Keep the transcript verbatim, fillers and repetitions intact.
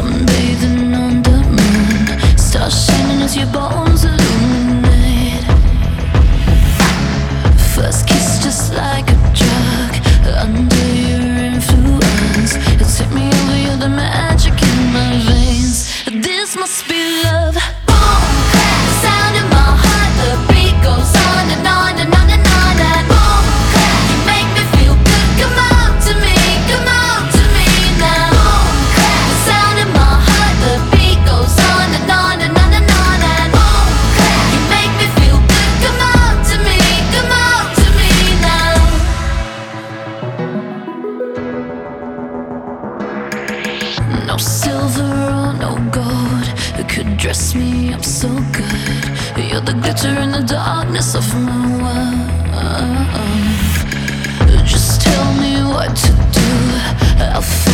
sunbathing on the moon, stars shining as your bones illuminate. First kiss just like a drug, under your influence. You take me over, you're the magic in my veins. This must be love. Boom, clap, the sound in my heart. The beat goes on and on and on and on. And boom, clap, you make me feel good. Come on to me, come on to me now. Boom, clap, the sound in my heart. The beat goes on and on and on and on. And boom, clap, you make me feel good. Come on to me, come on to me now. No silver or no gold could dress me up so good. You're the glitter in the darkness of my world. Just tell me what to do, I'll